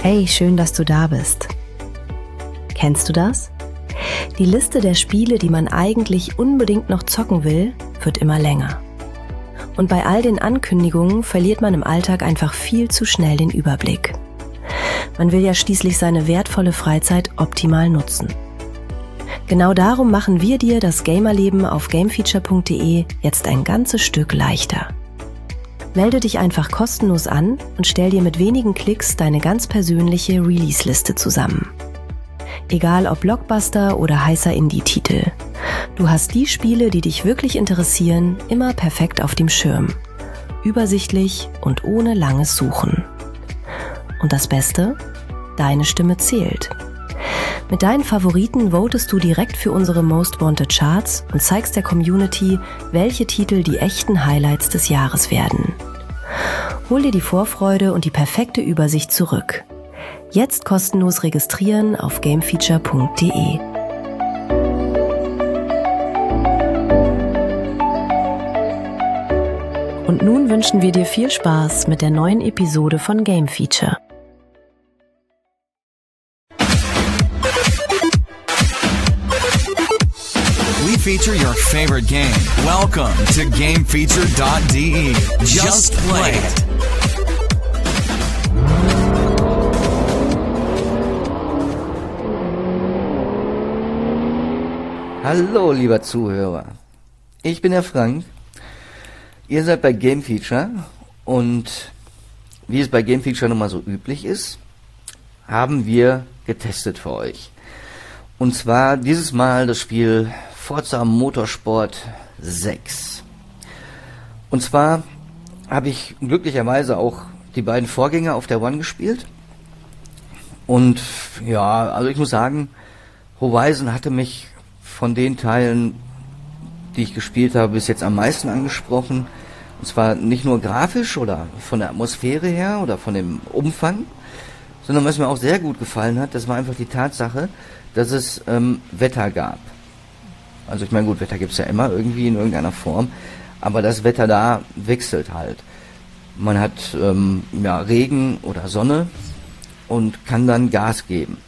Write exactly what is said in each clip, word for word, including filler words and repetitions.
Hey, schön, dass du da bist. Kennst du das? Die Liste der Spiele, die man eigentlich unbedingt noch zocken will, wird immer länger. Und bei all den Ankündigungen verliert man im Alltag einfach viel zu schnell den Überblick. Man will ja schließlich seine wertvolle Freizeit optimal nutzen. Genau darum machen wir dir das Gamerleben auf gamefeature punkt de jetzt ein ganzes Stück leichter. Melde dich einfach kostenlos an und stell dir mit wenigen Klicks deine ganz persönliche Release-Liste zusammen. Egal ob Blockbuster oder heißer Indie-Titel. Du hast die Spiele, die dich wirklich interessieren, immer perfekt auf dem Schirm. Übersichtlich und ohne langes Suchen. Und das Beste? Deine Stimme zählt. Mit deinen Favoriten votest du direkt für unsere Most Wanted Charts und zeigst der Community, welche Titel die echten Highlights des Jahres werden. Hol dir die Vorfreude und die perfekte Übersicht zurück. Jetzt kostenlos registrieren auf gamefeature punkt de. Und nun wünschen wir dir viel Spaß mit der neuen Episode von Game Feature. We feature your favorite game. Welcome to gamefeature dot de. Just play it. Hallo, lieber Zuhörer. Ich bin der Frank. Ihr seid bei Game Feature und wie es bei Game Feature nun mal so üblich ist, haben wir getestet für euch. Und zwar dieses Mal das Spiel Forza Motorsport sechs. Und zwar habe ich glücklicherweise auch die beiden Vorgänger auf der One gespielt. Und ja, also ich muss sagen, Horizon hatte mich von den Teilen, die ich gespielt habe, bis jetzt am meisten angesprochen. Und zwar nicht nur grafisch oder von der Atmosphäre her oder von dem Umfang, sondern was mir auch sehr gut gefallen hat, das war einfach die Tatsache, dass es ähm, Wetter gab. Also ich meine, gut, Wetter gibt es ja immer irgendwie in irgendeiner Form, aber das Wetter da wechselt halt. Man hat ähm, ja, Regen oder Sonne und kann dann Gas geben.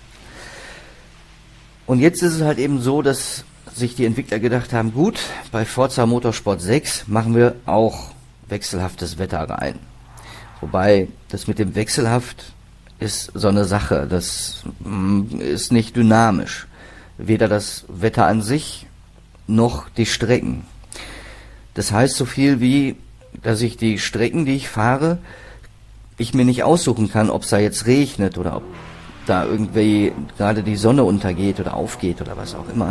Und jetzt ist es halt eben so, dass sich die Entwickler gedacht haben, gut, bei Forza Motorsport sechs machen wir auch wechselhaftes Wetter rein. Wobei, das mit dem wechselhaft ist so eine Sache, das mm, ist nicht dynamisch. Weder das Wetter an sich, noch die Strecken. Das heißt so viel wie, dass ich die Strecken, die ich fahre, ich mir nicht aussuchen kann, ob es da jetzt regnet oder ob da irgendwie gerade die Sonne untergeht oder aufgeht oder was auch immer.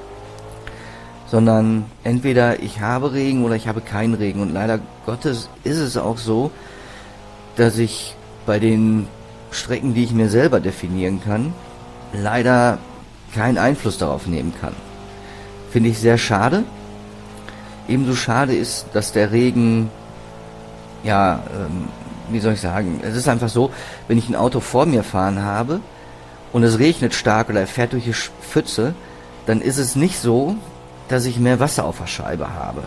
Sondern entweder ich habe Regen oder ich habe keinen Regen. Und leider Gottes ist es auch so, dass ich bei den Strecken, die ich mir selber definieren kann, leider keinen Einfluss darauf nehmen kann. Finde ich sehr schade. Ebenso schade ist, dass der Regen, ja, ähm, wie soll ich sagen, es ist einfach so, wenn ich ein Auto vor mir fahren habe und es regnet stark oder er fährt durch die Pfütze, dann ist es nicht so, dass ich mehr Wasser auf der Scheibe habe.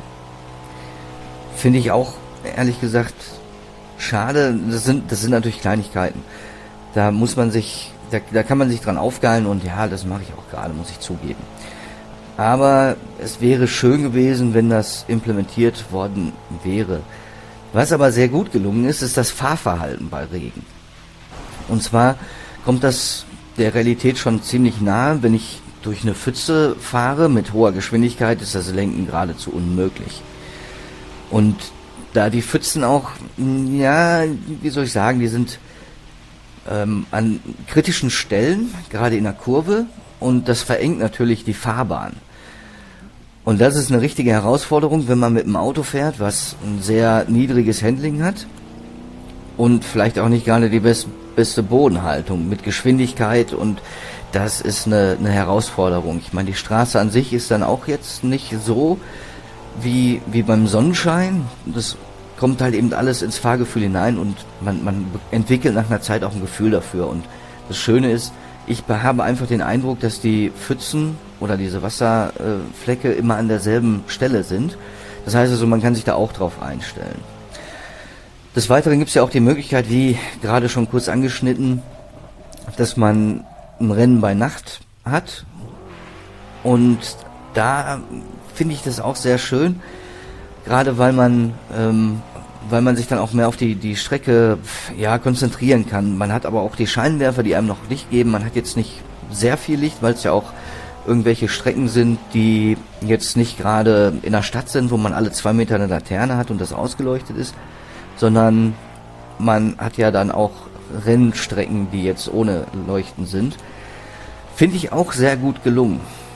Finde ich auch, ehrlich gesagt, schade. Das sind, das sind natürlich Kleinigkeiten. Da muss man sich, da, da kann man sich dran aufgeilen und ja, das mache ich auch gerade, muss ich zugeben. Aber es wäre schön gewesen, wenn das implementiert worden wäre. Was aber sehr gut gelungen ist, ist das Fahrverhalten bei Regen. Und zwar kommt das der Realität schon ziemlich nahe. Wenn ich durch eine Pfütze fahre mit hoher Geschwindigkeit, ist das Lenken geradezu unmöglich. Und da die Pfützen auch, ja, wie soll ich sagen, die sind ähm, an kritischen Stellen, gerade in der Kurve, und das verengt natürlich die Fahrbahn. Und das ist eine richtige Herausforderung, wenn man mit dem Auto fährt, was ein sehr niedriges Handling hat und vielleicht auch nicht gerade die best, beste Bodenhaltung mit Geschwindigkeit, und das ist eine, eine Herausforderung. Ich meine, die Straße an sich ist dann auch jetzt nicht so wie, wie beim Sonnenschein. Das kommt halt eben alles ins Fahrgefühl hinein und man, man entwickelt nach einer Zeit auch ein Gefühl dafür. Und das Schöne ist, ich habe einfach den Eindruck, dass die Pfützen oder diese Wasserflecke immer an derselben Stelle sind. Das heißt also, man kann sich da auch drauf einstellen. Des Weiteren gibt es ja auch die Möglichkeit, wie gerade schon kurz angeschnitten, dass man ein Rennen bei Nacht hat. Und da finde ich das auch sehr schön, gerade weil man ähm, weil man sich dann auch mehr auf die die Strecke ja konzentrieren kann. Man hat aber auch die Scheinwerfer, die einem noch Licht geben. Man hat jetzt nicht sehr viel Licht, weil es ja auch irgendwelche Strecken sind, die jetzt nicht gerade in der Stadt sind, wo man alle zwei Meter eine Laterne hat und das ausgeleuchtet ist, sondern man hat ja dann auch Rennstrecken, die jetzt ohne Leuchten sind. Finde ich auch sehr gut gelungen.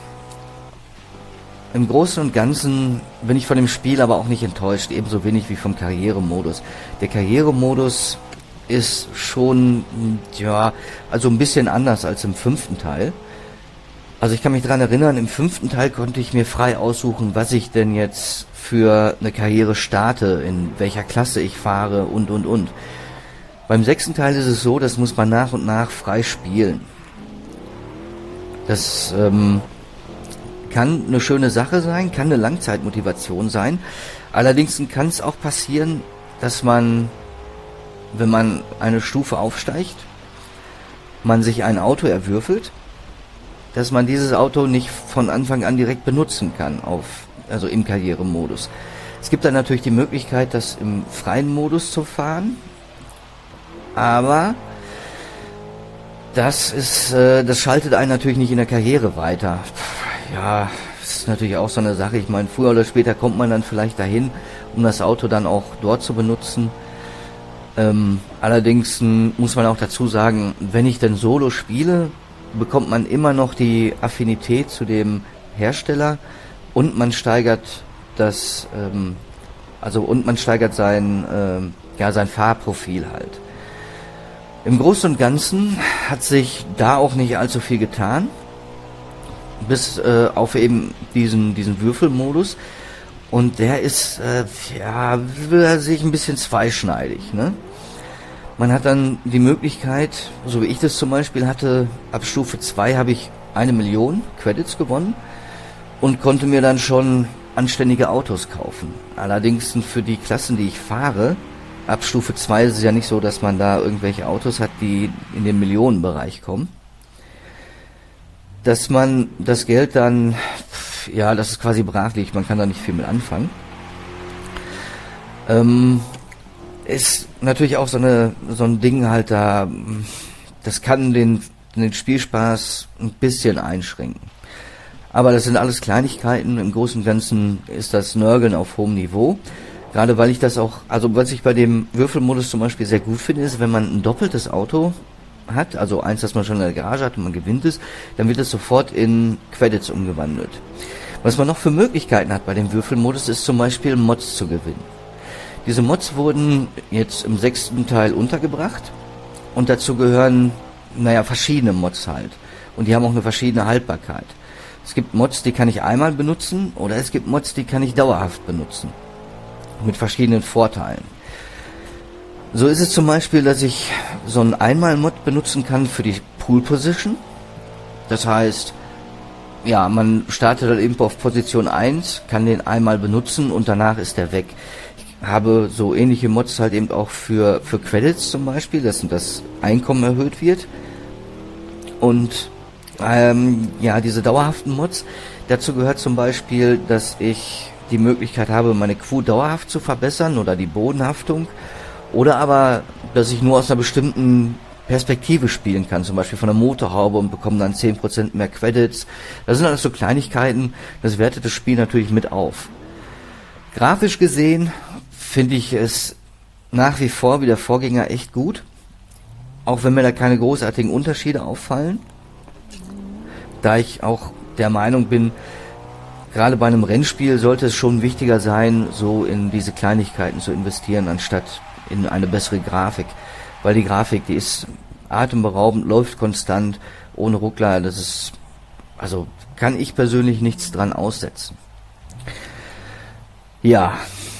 Im Großen und Ganzen bin ich von dem Spiel aber auch nicht enttäuscht, ebenso wenig wie vom Karrieremodus. Der Karrieremodus ist schon, ja, also ein bisschen anders als im fünften Teil. Also ich kann mich daran erinnern, im fünften Teil konnte ich mir frei aussuchen, was ich denn jetzt für eine Karriere starte, in welcher Klasse ich fahre und, und, und. Beim sechsten Teil ist es so, das muss man nach und nach frei spielen. Das ähm, kann eine schöne Sache sein, kann eine Langzeitmotivation sein. Allerdings kann es auch passieren, dass man, wenn man eine Stufe aufsteigt, man sich ein Auto erwürfelt, dass man dieses Auto nicht von Anfang an direkt benutzen kann, auf, also im Karrieremodus. Es gibt dann natürlich die Möglichkeit, das im freien Modus zu fahren, aber das ist, äh, das schaltet einen natürlich nicht in der Karriere weiter. Ja, das ist natürlich auch so eine Sache. Ich meine, früher oder später kommt man dann vielleicht dahin, um das Auto dann auch dort zu benutzen. Ähm, allerdings m, muss man auch dazu sagen, wenn ich denn Solo spiele, bekommt man immer noch die Affinität zu dem Hersteller und man steigert das, ähm, also und man steigert sein, ähm, ja, sein Fahrprofil halt. Im Großen und Ganzen hat sich da auch nicht allzu viel getan, bis äh, auf eben diesen diesen Würfelmodus, und der ist äh, ja sich ein bisschen zweischneidig, ne? Man hat dann die Möglichkeit, so wie ich das zum Beispiel hatte, ab Stufe zwei habe ich eine Million Credits gewonnen und konnte mir dann schon anständige Autos kaufen. Allerdings für die Klassen, die ich fahre, ab Stufe zwei ist es ja nicht so, dass man da irgendwelche Autos hat, die in den Millionenbereich kommen. Dass man das Geld dann, ja, das ist quasi brach liegt, man kann da nicht viel mit anfangen. Ähm, ist natürlich auch so eine so ein Ding halt da, das kann den, den Spielspaß ein bisschen einschränken. Aber das sind alles Kleinigkeiten, im Großen und Ganzen ist das Nörgeln auf hohem Niveau. Gerade weil ich das auch, also was ich bei dem Würfelmodus zum Beispiel sehr gut finde, ist, wenn man ein doppeltes Auto hat, also eins, das man schon in der Garage hat und man gewinnt es, dann wird es sofort in Credits umgewandelt. Was man noch für Möglichkeiten hat bei dem Würfelmodus, ist zum Beispiel Mods zu gewinnen. Diese Mods wurden jetzt im sechsten Teil untergebracht und dazu gehören, naja, verschiedene Mods halt. Und die haben auch eine verschiedene Haltbarkeit. Es gibt Mods, die kann ich einmal benutzen, oder es gibt Mods, die kann ich dauerhaft benutzen. Mit verschiedenen Vorteilen. So ist es zum Beispiel, dass ich so einen Einmal-Mod benutzen kann für die Pool Position. Das heißt, ja, man startet dann eben auf Position eins, kann den einmal benutzen und danach ist der weg. Ich habe so ähnliche Mods halt eben auch für, für Credits zum Beispiel, dass das Einkommen erhöht wird. Und ähm, ja, diese dauerhaften Mods, dazu gehört zum Beispiel, dass ich die Möglichkeit habe, meine Crew dauerhaft zu verbessern oder die Bodenhaftung, oder aber, dass ich nur aus einer bestimmten Perspektive spielen kann, zum Beispiel von der Motorhaube, und bekomme dann zehn Prozent mehr Credits. Das sind alles so Kleinigkeiten, das wertet das Spiel natürlich mit auf. Grafisch gesehen finde ich es nach wie vor wie der Vorgänger echt gut, auch wenn mir da keine großartigen Unterschiede auffallen, da ich auch der Meinung bin, gerade bei einem Rennspiel sollte es schon wichtiger sein, so in diese Kleinigkeiten zu investieren, anstatt in eine bessere Grafik. Weil die Grafik, die ist atemberaubend, läuft konstant, ohne Ruckler. Das ist, also kann ich persönlich nichts dran aussetzen. Ja.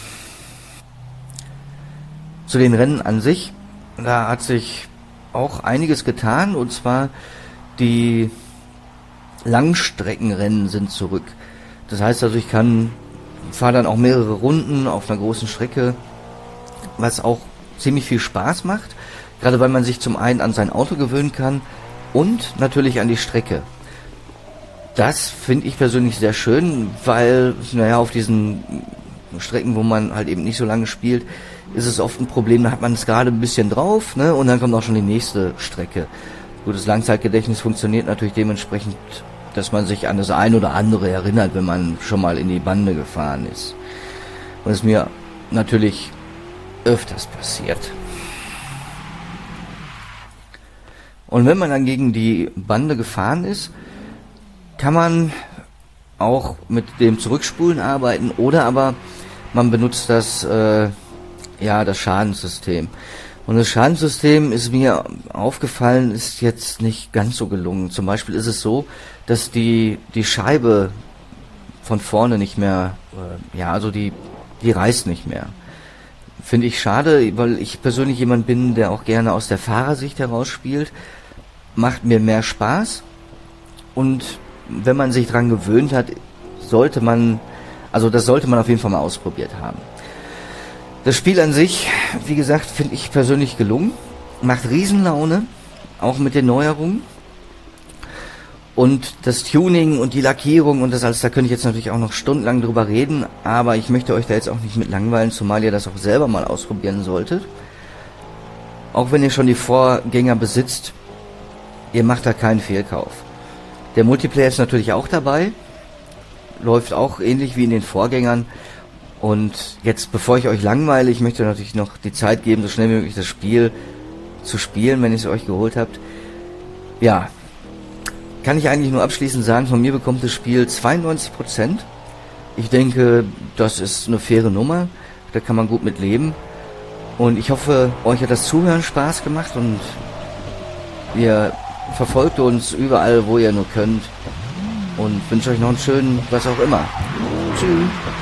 Zu den Rennen an sich, da hat sich auch einiges getan, und zwar die Langstreckenrennen sind zurück. Das heißt also, ich kann fahre dann auch mehrere Runden auf einer großen Strecke, was auch ziemlich viel Spaß macht. Gerade weil man sich zum einen an sein Auto gewöhnen kann und natürlich an die Strecke. Das finde ich persönlich sehr schön, weil, naja, auf diesen Strecken, wo man halt eben nicht so lange spielt, ist es oft ein Problem, da hat man es gerade ein bisschen drauf, ne, und dann kommt auch schon die nächste Strecke. Gut, das Langzeitgedächtnis funktioniert natürlich dementsprechend, dass man sich an das ein oder andere erinnert, wenn man schon mal in die Bande gefahren ist. Und es ist mir natürlich öfters passiert. Und wenn man dann gegen die Bande gefahren ist, kann man auch mit dem Zurückspulen arbeiten oder aber man benutzt das, äh, ja, das Schadenssystem. Und das Schadenssystem ist mir aufgefallen, ist jetzt nicht ganz so gelungen. Zum Beispiel ist es so, dass die, die Scheibe von vorne nicht mehr, äh, ja, also die, die reißt nicht mehr. Finde ich schade, weil ich persönlich jemand bin, der auch gerne aus der Fahrersicht heraus spielt. Macht mir mehr Spaß. Und wenn man sich dran gewöhnt hat, sollte man, also das sollte man auf jeden Fall mal ausprobiert haben. Das Spiel an sich, wie gesagt, finde ich persönlich gelungen. Macht Riesenlaune, auch mit den Neuerungen. Und das Tuning und die Lackierung und das alles, da könnte ich jetzt natürlich auch noch stundenlang drüber reden, aber ich möchte euch da jetzt auch nicht mit langweilen, zumal ihr das auch selber mal ausprobieren solltet. Auch wenn ihr schon die Vorgänger besitzt, ihr macht da keinen Fehlkauf. Der Multiplayer ist natürlich auch dabei, läuft auch ähnlich wie in den Vorgängern. Und jetzt, bevor ich euch langweile, ich möchte natürlich noch die Zeit geben, so schnell wie möglich das Spiel zu spielen, wenn ihr es euch geholt habt. Ja, kann ich eigentlich nur abschließend sagen, von mir bekommt das Spiel zweiundneunzig Prozent. Ich denke, das ist eine faire Nummer, da kann man gut mit leben. Und ich hoffe, euch hat das Zuhören Spaß gemacht und ihr verfolgt uns überall, wo ihr nur könnt. Und wünsche euch noch einen schönen, was auch immer. Tschüss.